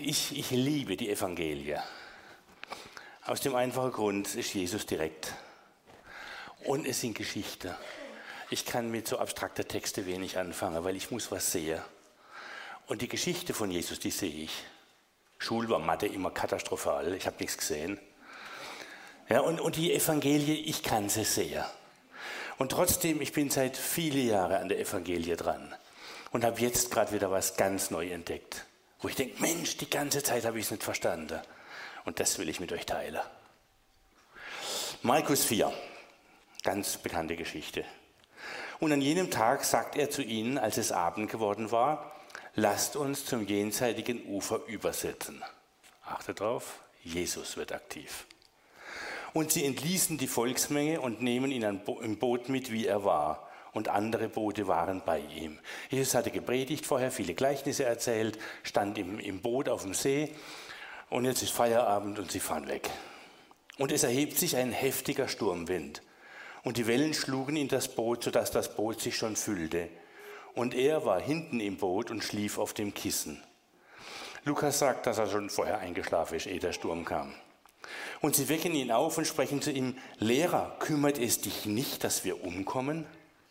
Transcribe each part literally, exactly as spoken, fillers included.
ich, ich liebe die Evangelien. Aus dem einfachen Grund ist Jesus direkt. Und es sind Geschichten. Ich kann mit so abstrakter Texte wenig anfangen, weil ich muss was sehen. Und die Geschichte von Jesus, die sehe ich. Schule war Mathe immer katastrophal, ich habe nichts gesehen. Ja, und, und die Evangelie, ich kann sie sehen. Und trotzdem, ich bin seit vielen Jahren an der Evangelie dran und habe jetzt gerade wieder was ganz neu entdeckt, wo ich denke, Mensch, die ganze Zeit habe ich es nicht verstanden. Und das will ich mit euch teilen. Markus vier, ganz bekannte Geschichte. Und an jenem Tag sagt er zu ihnen, als es Abend geworden war, lasst uns zum jenseitigen Ufer übersetzen. Achtet drauf, Jesus wird aktiv. Und sie entließen die Volksmenge und nehmen ihn im Boot mit, wie er war. Und andere Boote waren bei ihm. Jesus hatte gepredigt vorher, viele Gleichnisse erzählt, stand im, im Boot auf dem See. Und jetzt ist Feierabend und sie fahren weg. Und es erhebt sich ein heftiger Sturmwind. Und die Wellen schlugen in das Boot, sodass das Boot sich schon füllte. Und er war hinten im Boot und schlief auf dem Kissen. Lukas sagt, dass er schon vorher eingeschlafen ist, ehe der Sturm kam. Und sie wecken ihn auf und sprechen zu ihm, Lehrer, kümmert es dich nicht, dass wir umkommen?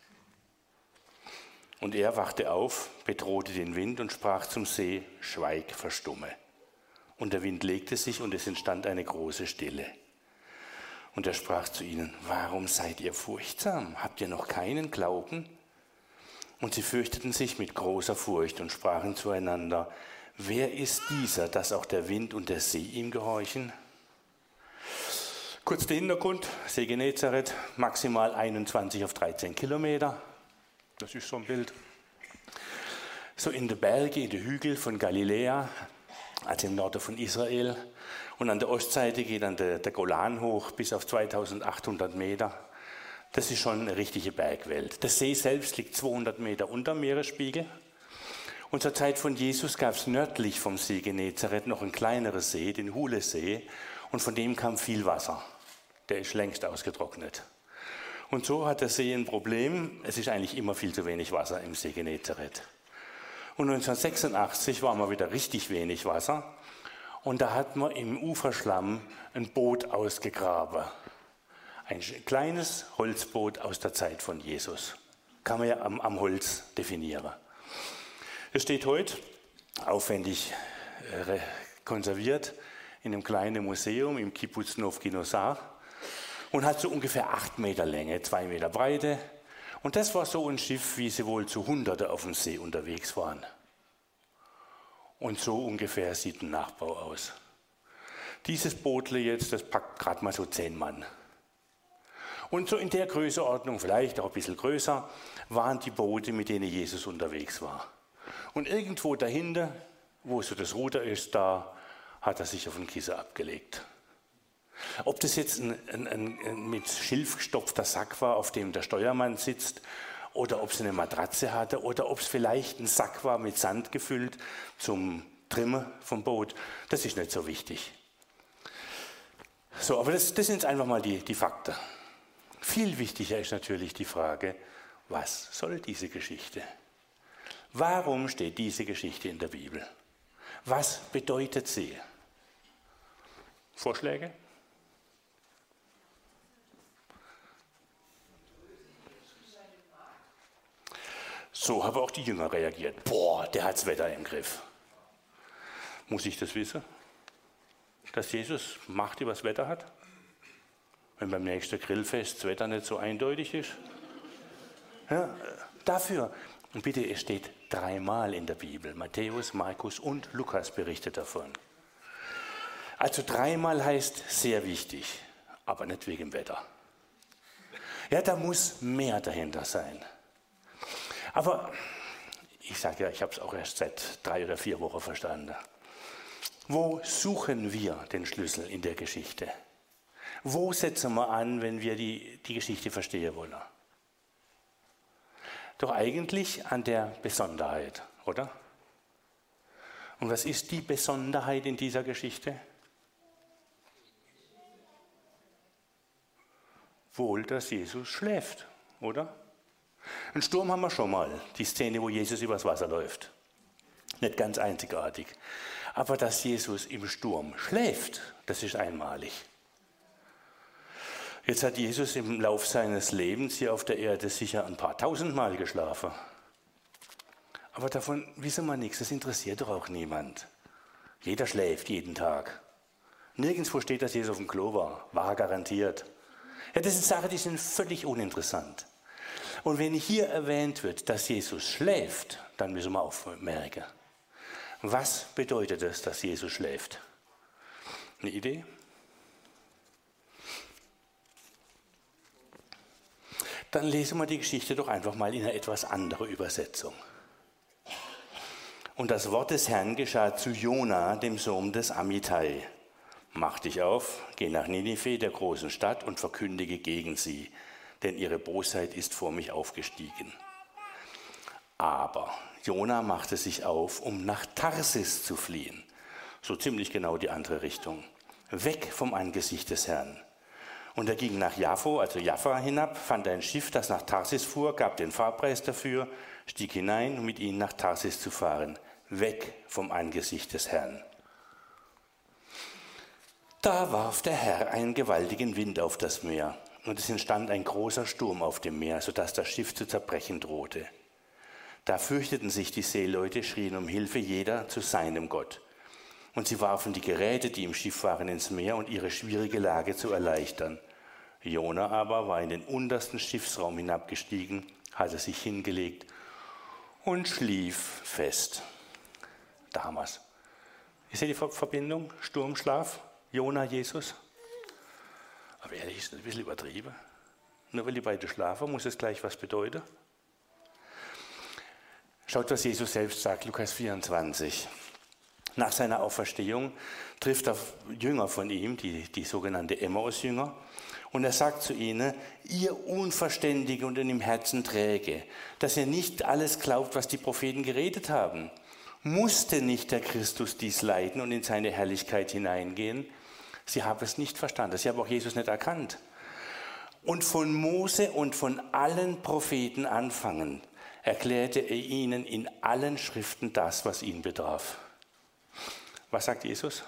Und er wachte auf, bedrohte den Wind und sprach zum See, schweig, verstumme. Und der Wind legte sich und es entstand eine große Stille. Und er sprach zu ihnen, warum seid ihr furchtsam? Habt ihr noch keinen Glauben? Und sie fürchteten sich mit großer Furcht und sprachen zueinander, wer ist dieser, dass auch der Wind und der See ihm gehorchen? Kurz der Hintergrund, See Genezareth, maximal einundzwanzig auf dreizehn Kilometer. Das ist so ein Bild. So in den Bergen, in den Hügeln von Galiläa, also im Norden von Israel. Und an der Ostseite geht dann der, der Golan hoch bis auf zweitausendachthundert Meter. Das ist schon eine richtige Bergwelt. Der See selbst liegt zweihundert Meter unter dem Meeresspiegel. Und zur Zeit von Jesus gab es nördlich vom See Genezareth noch einen kleineren See, den Hulesee. Und von dem kam viel Wasser. Der ist längst ausgetrocknet. Und so hat der See ein Problem. Es ist eigentlich immer viel zu wenig Wasser im See Genezareth. Und neunzehnhundertsechsundachtzig war mal wieder richtig wenig Wasser. Und da hat man im Uferschlamm ein Boot ausgegraben. Ein kleines Holzboot aus der Zeit von Jesus. Kann man ja am, am Holz definieren. Es steht heute aufwendig äh, konserviert in einem kleinen Museum im Kibbuz Nov Ginosar und hat so ungefähr acht Meter Länge, zwei Meter Breite. Und das war so ein Schiff, wie sie wohl zu Hunderte auf dem See unterwegs waren. Und so ungefähr sieht ein Nachbau aus. Dieses Bootle jetzt, das packt gerade mal so zehn Mann. Und so in der Größenordnung, vielleicht auch ein bisschen größer, waren die Boote, mit denen Jesus unterwegs war. Und irgendwo dahinter, wo so das Ruder ist, da hat er sich auf ein Kissen abgelegt. Ob das jetzt ein, ein, ein mit Schilf gestopfter Sack war, auf dem der Steuermann sitzt, oder ob es eine Matratze hatte, oder ob es vielleicht ein Sack war mit Sand gefüllt zum Trimmen vom Boot, das ist nicht so wichtig. So, aber das, das sind einfach mal die, die Fakten. Viel wichtiger ist natürlich die Frage, was soll diese Geschichte? Warum steht diese Geschichte in der Bibel? Was bedeutet sie? Vorschläge? So haben auch die Jünger reagiert. Boah, der hat das Wetter im Griff. Muss ich das wissen? Dass Jesus Macht über das Wetter hat? Wenn beim nächsten Grillfest das Wetter nicht so eindeutig ist? Ja, dafür. Und bitte, es steht dreimal in der Bibel. Matthäus, Markus und Lukas berichtet davon. Also dreimal heißt sehr wichtig, aber nicht wegen dem Wetter. Ja, da muss mehr dahinter sein. Aber ich sage ja, ich habe es auch erst seit drei oder vier Wochen verstanden. Wo suchen wir den Schlüssel in der Geschichte? Wo setzen wir an, wenn wir die, die Geschichte verstehen wollen? Doch eigentlich an der Besonderheit, oder? Und was ist die Besonderheit in dieser Geschichte? Wohl, dass Jesus schläft, oder? Einen Sturm haben wir schon mal, die Szene, wo Jesus übers Wasser läuft. Nicht ganz einzigartig. Aber dass Jesus im Sturm schläft, das ist einmalig. Jetzt hat Jesus im Lauf seines Lebens hier auf der Erde sicher ein paar tausend Mal geschlafen. Aber davon wissen wir nichts, das interessiert doch auch niemand. Jeder schläft jeden Tag. Nirgendwo steht, dass Jesus auf dem Klo war. War garantiert. Ja, das sind Sachen, die sind völlig uninteressant. Und wenn hier erwähnt wird, dass Jesus schläft, dann müssen wir aufmerken. Was bedeutet es, dass Jesus schläft? Eine Idee? Dann lesen wir die Geschichte doch einfach mal in einer etwas anderen Übersetzung. Und das Wort des Herrn geschah zu Jona, dem Sohn des Amittai. Mach dich auf, geh nach Ninive, der großen Stadt, und verkündige gegen sie, denn ihre Bosheit ist vor mich aufgestiegen. Aber Jona machte sich auf, um nach Tarsis zu fliehen. So ziemlich genau die andere Richtung. Weg vom Angesicht des Herrn. Und er ging nach Jaffo, also Jaffa, hinab, fand ein Schiff, das nach Tarsis fuhr, gab den Fahrpreis dafür, stieg hinein, um mit ihnen nach Tarsis zu fahren. Weg vom Angesicht des Herrn. Da warf der Herr einen gewaltigen Wind auf das Meer, und es entstand ein großer Sturm auf dem Meer, sodass das Schiff zu zerbrechen drohte. Da fürchteten sich die Seeleute, schrien um Hilfe, jeder zu seinem Gott. Und sie warfen die Geräte, die im Schiff waren, ins Meer, um ihre schwierige Lage zu erleichtern. Jona aber war in den untersten Schiffsraum hinabgestiegen, hatte sich hingelegt und schlief fest. Da haben wir es. Ist ja die Verbindung? Sturmschlaf, Jona, Jesus? Aber ehrlich, ist das ein bisschen übertrieben. Nur weil die beiden schlafen, muss es gleich was bedeuten. Schaut, was Jesus selbst sagt, Lukas vierundzwanzig. Nach seiner Auferstehung trifft er Jünger von ihm, die, die sogenannte Emmaus-Jünger, und er sagt zu ihnen, ihr Unverständige und im Herzen träge, dass ihr nicht alles glaubt, was die Propheten geredet haben. Musste nicht der Christus dies leiden und in seine Herrlichkeit hineingehen? Sie haben es nicht verstanden, sie haben auch Jesus nicht erkannt. Und von Mose und von allen Propheten anfangen, erklärte er ihnen in allen Schriften das, was ihn betraf. Was sagt Jesus?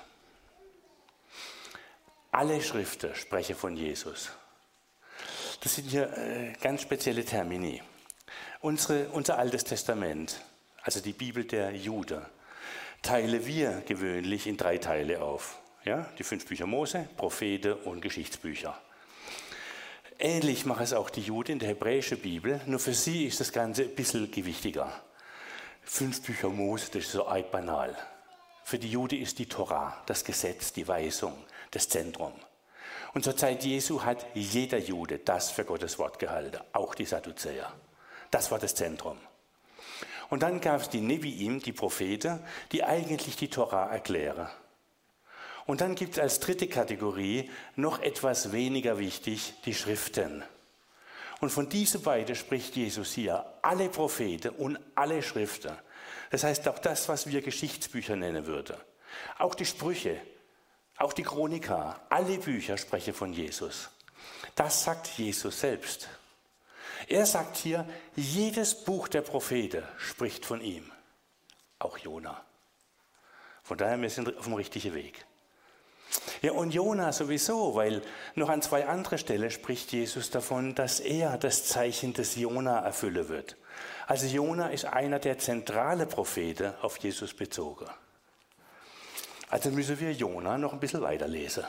Alle Schriften sprechen von Jesus. Das sind hier äh, ganz spezielle Termini. Unsere, unser Altes Testament, also die Bibel der Juden, teilen wir gewöhnlich in drei Teile auf. Ja, die fünf Bücher Mose, Propheten und Geschichtsbücher. Ähnlich machen es auch die Juden in der hebräischen Bibel, nur für sie ist das Ganze ein bisschen gewichtiger. Fünf Bücher Mose, das ist so arg banal. Für die Juden ist die Tora, das Gesetz, die Weisung, das Zentrum. Und zur Zeit Jesu hat jeder Jude das für Gottes Wort gehalten, auch die Sadduzäer. Das war das Zentrum. Und dann gab es die Neviim, die Propheten, die eigentlich die Tora erklären. Und dann gibt es als dritte Kategorie noch etwas weniger wichtig, die Schriften. Und von diesen beiden spricht Jesus hier, alle Propheten und alle Schriften. Das heißt auch das, was wir Geschichtsbücher nennen würden. Auch die Sprüche, auch die Chronika, alle Bücher sprechen von Jesus. Das sagt Jesus selbst. Er sagt hier, jedes Buch der Propheten spricht von ihm. Auch Jona. Von daher, wir sind auf dem richtigen Weg. Ja, und Jona sowieso, weil noch an zwei andere Stellen spricht Jesus davon, dass er das Zeichen des Jona erfüllen wird. Also Jona ist einer der zentralen Propheten auf Jesus bezogen. Also müssen wir Jona noch ein bisschen weiterlesen.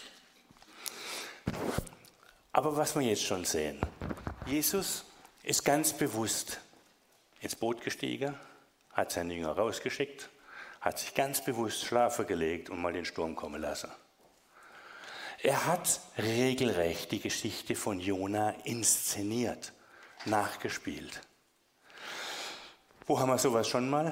Aber was wir jetzt schon sehen, Jesus ist ganz bewusst ins Boot gestiegen, hat seinen Jünger rausgeschickt, hat sich ganz bewusst schlafen gelegt und mal den Sturm kommen lassen. Er hat regelrecht die Geschichte von Jona inszeniert, nachgespielt. Wo haben wir sowas schon mal?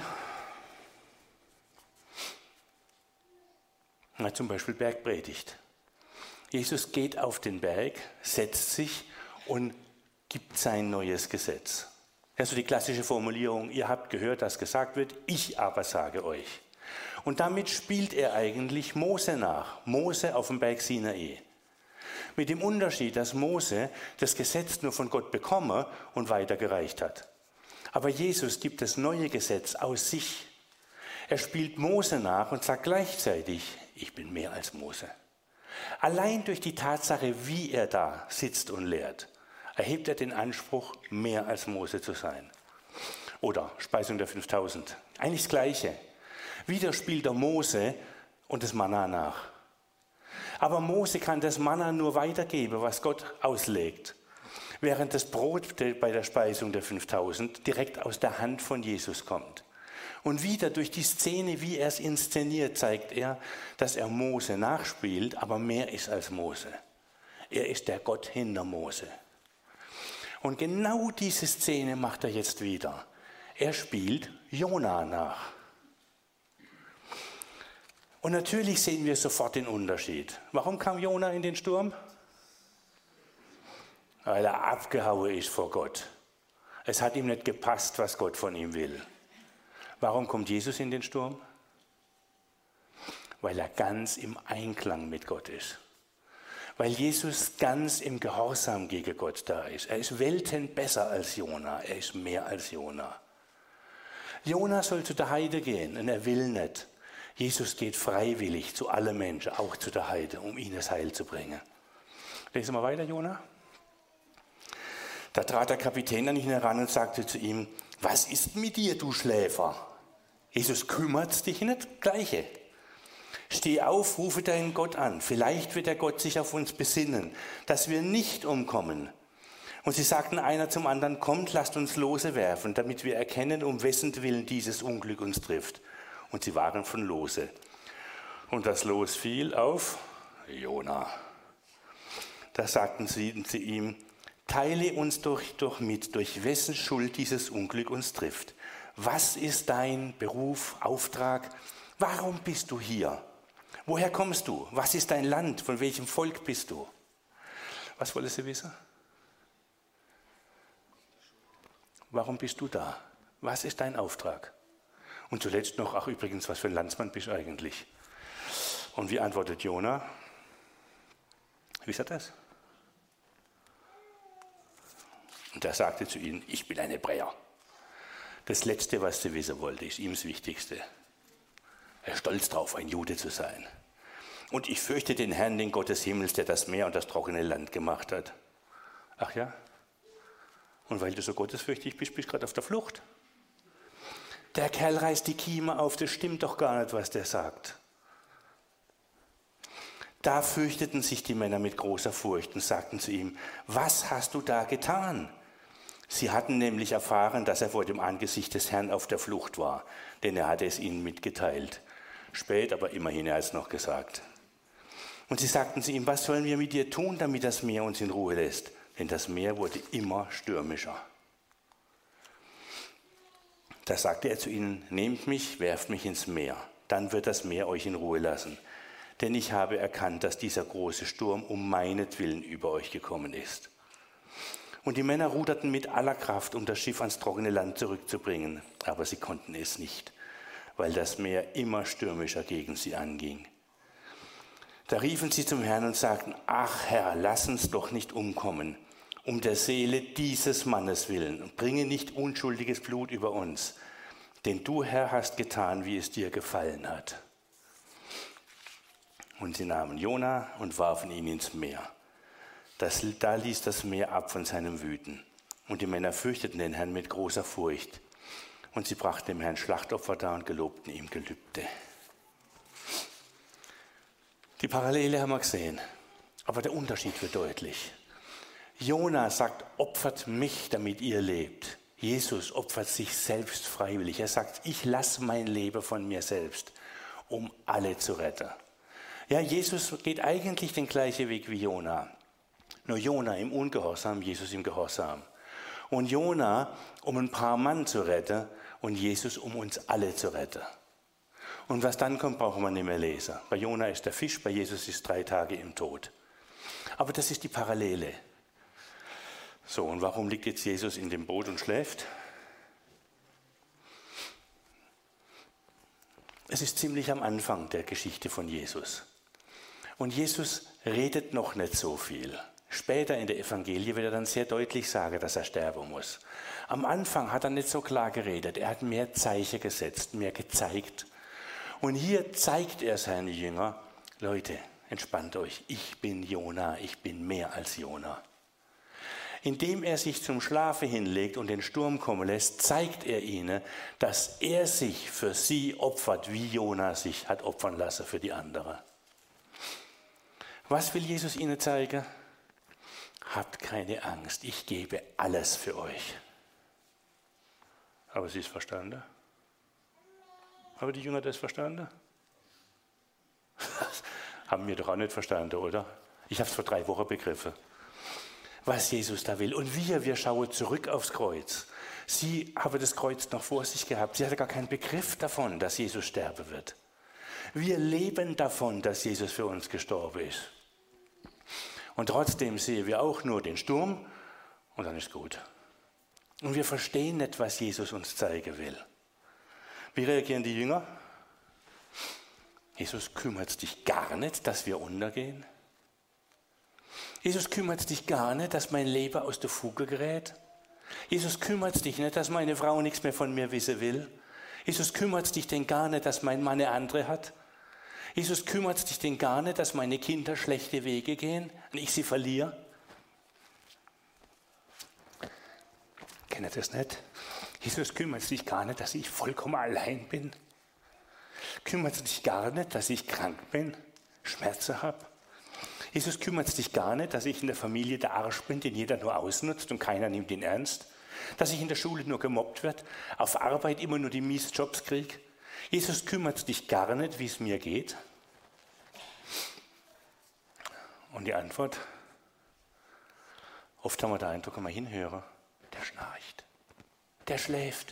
Na, zum Beispiel Bergpredigt. Jesus geht auf den Berg, setzt sich und gibt sein neues Gesetz. Also die klassische Formulierung, ihr habt gehört, dass gesagt wird, ich aber sage euch. Und damit spielt er eigentlich Mose nach, Mose auf dem Berg Sinai. Mit dem Unterschied, dass Mose das Gesetz nur von Gott bekommen und weitergereicht hat. Aber Jesus gibt das neue Gesetz aus sich. Er spielt Mose nach und sagt gleichzeitig, ich bin mehr als Mose. Allein durch die Tatsache, wie er da sitzt und lehrt, erhebt er den Anspruch, mehr als Mose zu sein. Oder Speisung der fünftausend. Eigentlich das Gleiche. Wieder spielt er Mose und das Manna nach. Aber Mose kann das Manna nur weitergeben, was Gott auslegt. Während das Brot bei der Speisung der fünftausend direkt aus der Hand von Jesus kommt. Und wieder durch die Szene, wie er es inszeniert, zeigt er, dass er Mose nachspielt, aber mehr ist als Mose. Er ist der Gott hinter Mose. Und genau diese Szene macht er jetzt wieder. Er spielt Jona nach. Und natürlich sehen wir sofort den Unterschied. Warum kam Jona in den Sturm? Weil er abgehauen ist vor Gott. Es hat ihm nicht gepasst, was Gott von ihm will. Warum kommt Jesus in den Sturm? Weil er ganz im Einklang mit Gott ist. Weil Jesus ganz im Gehorsam gegen Gott da ist. Er ist Welten besser als Jona. Er ist mehr als Jona. Jona soll zu der Heide gehen und er will nicht. Jesus geht freiwillig zu allen Menschen, auch zu der Heide, um ihnen das Heil zu bringen. Lesen wir weiter, Jona. Da trat der Kapitän an ihn heran und sagte zu ihm, was ist mit dir, du Schläfer? Jesus, kümmert dich nicht? Gleiche. Steh auf, rufe deinen Gott an. Vielleicht wird der Gott sich auf uns besinnen, dass wir nicht umkommen. Und sie sagten einer zum anderen, kommt, lasst uns Lose werfen, damit wir erkennen, um wessen Willen dieses Unglück uns trifft. Und sie waren von Lose. Und das Los fiel auf Jona. Da sagten sie zu ihm, teile uns doch, doch mit, durch wessen Schuld dieses Unglück uns trifft. Was ist dein Beruf, Auftrag? Warum bist du hier? Woher kommst du? Was ist dein Land? Von welchem Volk bist du? Was wollen Sie wissen? Warum bist du da? Was ist dein Auftrag? Und zuletzt noch, ach übrigens, was für ein Landsmann bist du eigentlich? Und wie antwortet Jona? Wisst ihr das? Und er sagte zu ihnen, ich bin ein Hebräer. Das Letzte, was sie wissen wollte, ist ihm das Wichtigste. Er ist stolz darauf, ein Jude zu sein. Und ich fürchte den Herrn, den Gott des Himmels, der das Meer und das trockene Land gemacht hat. Ach ja? Und weil du so gottesfürchtig bist, bist du gerade auf der Flucht. Der Kerl reißt die Kieme auf, das stimmt doch gar nicht, was der sagt. Da fürchteten sich die Männer mit großer Furcht und sagten zu ihm, was hast du da getan? Sie hatten nämlich erfahren, dass er vor dem Angesicht des Herrn auf der Flucht war, denn er hatte es ihnen mitgeteilt. Spät, aber immerhin, er hat es noch gesagt. Und sie sagten zu ihm, was sollen wir mit dir tun, damit das Meer uns in Ruhe lässt? Denn das Meer wurde immer stürmischer. Da sagte er zu ihnen, nehmt mich, werft mich ins Meer, dann wird das Meer euch in Ruhe lassen. Denn ich habe erkannt, dass dieser große Sturm um meinetwillen über euch gekommen ist. Und die Männer ruderten mit aller Kraft, um das Schiff ans trockene Land zurückzubringen. Aber sie konnten es nicht, weil das Meer immer stürmischer gegen sie anging. Da riefen sie zum Herrn und sagten, ach Herr, lass uns doch nicht umkommen, um der Seele dieses Mannes willen, und bringe nicht unschuldiges Blut über uns. Denn du, Herr, hast getan, wie es dir gefallen hat. Und sie nahmen Jona und warfen ihn ins Meer. Das, da ließ das Meer ab von seinem Wüten. Und die Männer fürchteten den Herrn mit großer Furcht. Und sie brachten dem Herrn Schlachtopfer dar und gelobten ihm Gelübde. Die Parallele haben wir gesehen, aber der Unterschied wird deutlich. Jona sagt, opfert mich, damit ihr lebt. Jesus opfert sich selbst freiwillig. Er sagt, ich lasse mein Leben von mir selbst, um alle zu retten. Ja, Jesus geht eigentlich den gleichen Weg wie Jona. Nur Jona im Ungehorsam, Jesus im Gehorsam. Und Jona, um ein paar Mann zu retten, und Jesus, um uns alle zu retten. Und was dann kommt, brauchen wir nicht mehr lesen. Bei Jona ist der Fisch, bei Jesus ist drei Tage im Tod. Aber das ist die Parallele. So, und warum liegt jetzt Jesus in dem Boot und schläft? Es ist ziemlich am Anfang der Geschichte von Jesus. Und Jesus redet noch nicht so viel. Später in der Evangelie wird er dann sehr deutlich sagen, dass er sterben muss. Am Anfang hat er nicht so klar geredet. Er hat mehr Zeichen gesetzt, mehr gezeigt, Und hier zeigt er seinen Jüngern, Leute, entspannt euch, ich bin Jona, ich bin mehr als Jona. Indem er sich zum Schlafe hinlegt und den Sturm kommen lässt, zeigt er ihnen, dass er sich für sie opfert, wie Jona sich hat opfern lassen für die anderen. Was will Jesus ihnen zeigen? Habt keine Angst, ich gebe alles für euch. Aber sie ist verstanden? Haben die Jünger das verstanden? Haben wir doch auch nicht verstanden, oder? Ich habe es vor drei Wochen begriffen, was Jesus da will. Und wir, wir schauen zurück aufs Kreuz. Sie haben das Kreuz noch vor sich gehabt. Sie hatte gar keinen Begriff davon, dass Jesus sterben wird. Wir leben davon, dass Jesus für uns gestorben ist. Und trotzdem sehen wir auch nur den Sturm und dann ist gut. Und wir verstehen nicht, was Jesus uns zeigen will. Wie reagieren die Jünger? Jesus, kümmert dich gar nicht, dass wir untergehen? Jesus, kümmert dich gar nicht, dass mein Leben aus der Fuge gerät? Jesus, kümmert dich nicht, dass meine Frau nichts mehr von mir wissen will? Jesus, kümmert dich denn gar nicht, dass mein Mann eine andere hat? Jesus, kümmert dich denn gar nicht, dass meine Kinder schlechte Wege gehen und ich sie verliere? Kennt ihr das nicht? Jesus, kümmert dich gar nicht, dass ich vollkommen allein bin? Kümmert dich gar nicht, dass ich krank bin, Schmerzen habe? Jesus, kümmert dich gar nicht, dass ich in der Familie der Arsch bin, den jeder nur ausnutzt und keiner nimmt ihn ernst? Dass ich in der Schule nur gemobbt werde, auf Arbeit immer nur die mies Jobs kriege? Jesus, kümmert dich gar nicht, wie es mir geht? Und die Antwort? Oft haben wir den Eindruck, wenn wir hinhören, der schnarcht, der schläft.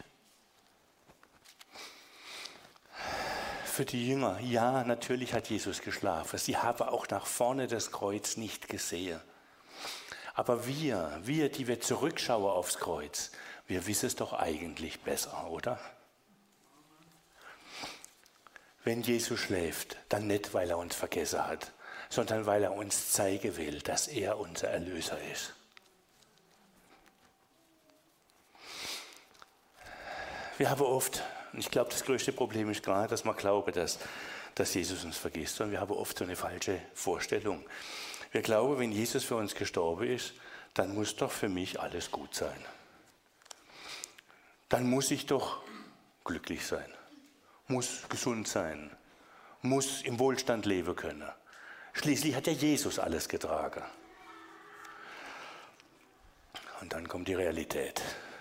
Für die Jünger, ja, natürlich hat Jesus geschlafen. Sie haben auch nach vorne das Kreuz nicht gesehen. Aber wir, wir, die wir zurückschauen aufs Kreuz, wir wissen es doch eigentlich besser, oder? Wenn Jesus schläft, dann nicht, weil er uns vergessen hat, sondern weil er uns zeigen will, dass er unser Erlöser ist. Wir haben oft, und ich glaube, das größte Problem ist gerade, dass wir glauben, dass, dass Jesus uns vergisst, sondern wir haben oft so eine falsche Vorstellung. Wir glauben, wenn Jesus für uns gestorben ist, dann muss doch für mich alles gut sein. Dann muss ich doch glücklich sein, muss gesund sein, muss im Wohlstand leben können. Schließlich hat ja Jesus alles getragen. Und dann kommt die Realität.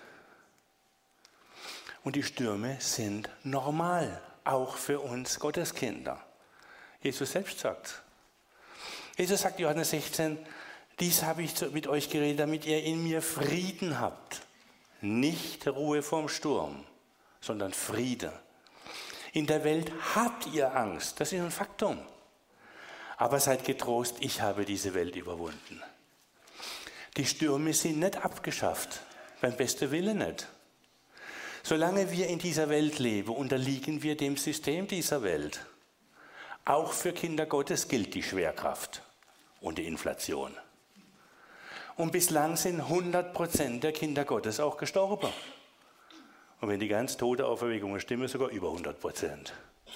Und die Stürme sind normal, auch für uns Gotteskinder. Jesus selbst sagt. Jesus sagt, Johannes sechzehn, dies habe ich mit euch geredet, damit ihr in mir Frieden habt. Nicht Ruhe vorm Sturm, sondern Friede. In der Welt habt ihr Angst, das ist ein Faktum. Aber seid getrost, ich habe diese Welt überwunden. Die Stürme sind nicht abgeschafft, beim besten Willen nicht. Solange wir in dieser Welt leben, unterliegen wir dem System dieser Welt. Auch für Kinder Gottes gilt die Schwerkraft und die Inflation. Und bislang sind hundert Prozent der Kinder Gottes auch gestorben. Und wenn die ganz tote Auferweckungen stimmen, sogar über hundert Prozent.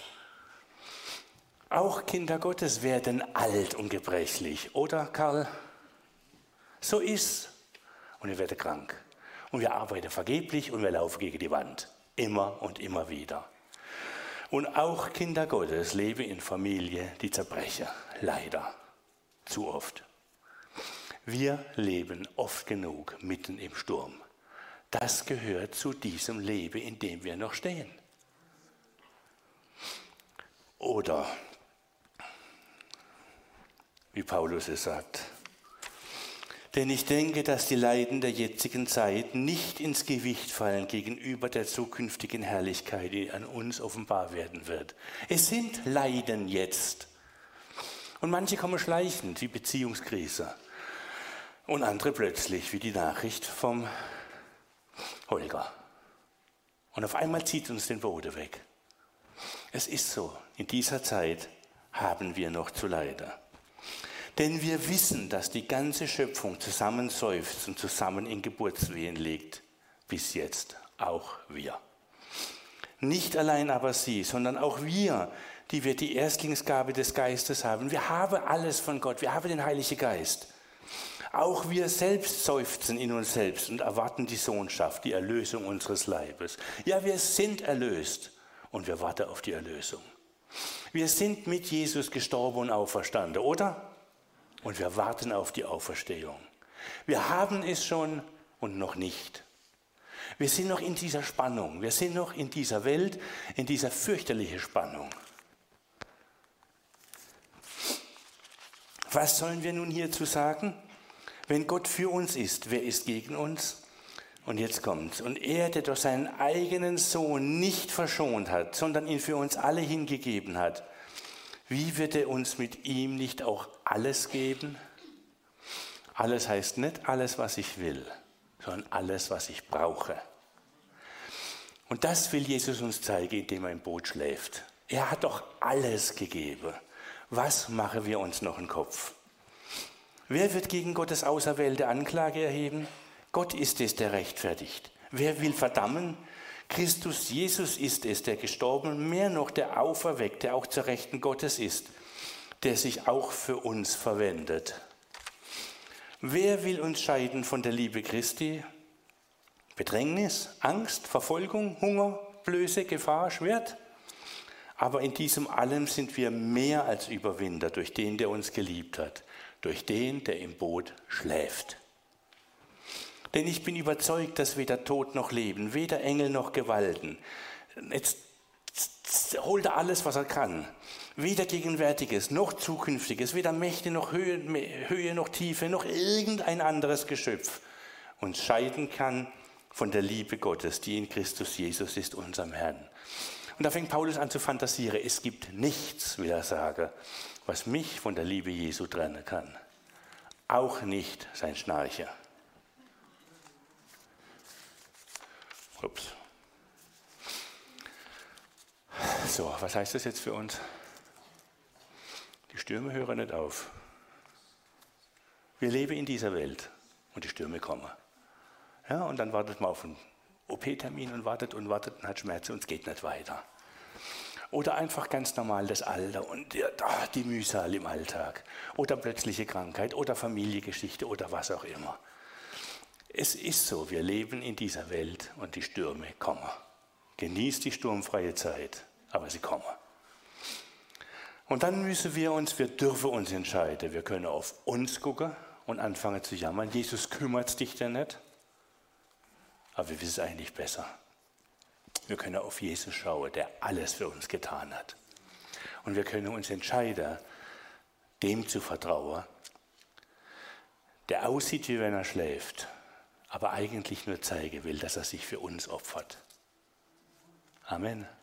Auch Kinder Gottes werden alt und gebrechlich, oder Karl? So ist's. Und wir werden krank. Und wir arbeiten vergeblich und wir laufen gegen die Wand. Immer und immer wieder. Und auch Kinder Gottes leben in Familie, die zerbrechen. Leider. Zu oft. Wir leben oft genug mitten im Sturm. Das gehört zu diesem Leben, in dem wir noch stehen. Oder, wie Paulus es sagt, denn ich denke, dass die Leiden der jetzigen Zeit nicht ins Gewicht fallen gegenüber der zukünftigen Herrlichkeit, die an uns offenbar werden wird. Es sind Leiden jetzt. Und manche kommen schleichend, wie Beziehungskrise. Und andere plötzlich, wie die Nachricht vom Holger. Und auf einmal zieht uns den Boden weg. Es ist so, in dieser Zeit haben wir noch zu leiden. Denn wir wissen, dass die ganze Schöpfung zusammen seufzt und zusammen in Geburtswehen liegt. Bis jetzt auch wir. Nicht allein aber sie, sondern auch wir, die wir die Erstlingsgabe des Geistes haben. Wir haben alles von Gott, wir haben den Heiligen Geist. Auch wir selbst seufzen in uns selbst und erwarten die Sohnschaft, die Erlösung unseres Leibes. Ja, wir sind erlöst und wir warten auf die Erlösung. Wir sind mit Jesus gestorben und auferstanden, oder? Und wir warten auf die Auferstehung. Wir haben es schon und noch nicht. Wir sind noch in dieser Spannung, wir sind noch in dieser Welt, in dieser fürchterlichen Spannung. Was sollen wir nun hierzu sagen? Wenn Gott für uns ist, wer ist gegen uns? Und jetzt kommt's. Und er, der durch seinen eigenen Sohn nicht verschont hat, sondern ihn für uns alle hingegeben hat, wie wird er uns mit ihm nicht auch alles geben? Alles heißt nicht alles, was ich will, sondern alles, was ich brauche. Und das will Jesus uns zeigen, indem er im Boot schläft. Er hat doch alles gegeben. Was machen wir uns noch im Kopf? Wer wird gegen Gottes auserwählte Anklage erheben? Gott ist es, der rechtfertigt. Wer will verdammen? Christus Jesus ist es, der gestorben, mehr noch der auferweckt, der auch zur Rechten Gottes ist, der sich auch für uns verwendet. Wer will uns scheiden von der Liebe Christi? Bedrängnis, Angst, Verfolgung, Hunger, Blöße, Gefahr, Schwert? Aber in diesem allem sind wir mehr als Überwinder durch den, der uns geliebt hat, durch den, der im Boot schläft. Denn ich bin überzeugt, dass weder Tod noch Leben, weder Engel noch Gewalten, jetzt holt er alles, was er kann, weder Gegenwärtiges noch Zukünftiges, weder Mächte noch Höhe, Höhe noch Tiefe, noch irgendein anderes Geschöpf uns scheiden kann von der Liebe Gottes, die in Christus Jesus ist, unserem Herrn. Und da fängt Paulus an zu fantasieren. Es gibt nichts, will er sagen, was mich von der Liebe Jesu trennen kann. Auch nicht sein Schnarchen. Ups. So, was heißt das jetzt für uns? Die Stürme hören nicht auf. Wir leben in dieser Welt und die Stürme kommen. Ja, und dann wartet man auf einen O P-Termin und wartet und wartet und hat Schmerzen und es geht nicht weiter. Oder einfach ganz normal das Alter und die, die Mühsal im Alltag. Oder plötzliche Krankheit oder Familiengeschichte oder was auch immer. Es ist so, wir leben in dieser Welt und die Stürme kommen. Genießt die sturmfreie Zeit, aber sie kommen. Und dann müssen wir uns, wir dürfen uns entscheiden. Wir können auf uns gucken und anfangen zu jammern. Jesus, kümmert dich denn nicht? Aber wir wissen es eigentlich besser. Wir können auf Jesus schauen, der alles für uns getan hat. Und wir können uns entscheiden, dem zu vertrauen, der aussieht, wie wenn er schläft, aber eigentlich nur zeigen will, dass er sich für uns opfert. Amen.